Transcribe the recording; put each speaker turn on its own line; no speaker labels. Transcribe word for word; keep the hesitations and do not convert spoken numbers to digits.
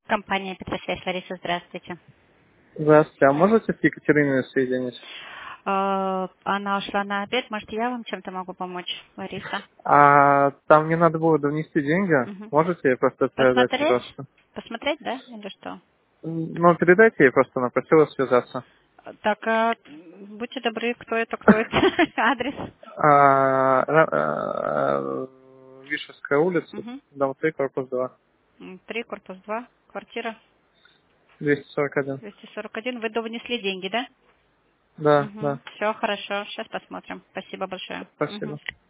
Компания «Петросвязь», Лариса, здравствуйте.
Здравствуйте, а можете с Екатериной соединить?
Э, Она ушла на обед, может, я вам чем-то могу помочь, Лариса?
А там мне надо было внести деньги.
Мгм.
Можете ей просто передать,
Посмотреть?
пожалуйста?
Посмотреть, да, или что?
Ну, передайте ей, просто она просила связаться.
Так, а, будьте добры, кто это, кто это? Адрес?
А, Ра- а, Вишевская улица,
Угу.
дом три, корпус два,
Три, корпус два, квартира
двести сорок один.
двести сорок один. Вы довнесли деньги, да?
Да,
Угу.
да,
Все хорошо, сейчас посмотрим. Спасибо большое.
спасибо.
Мгм.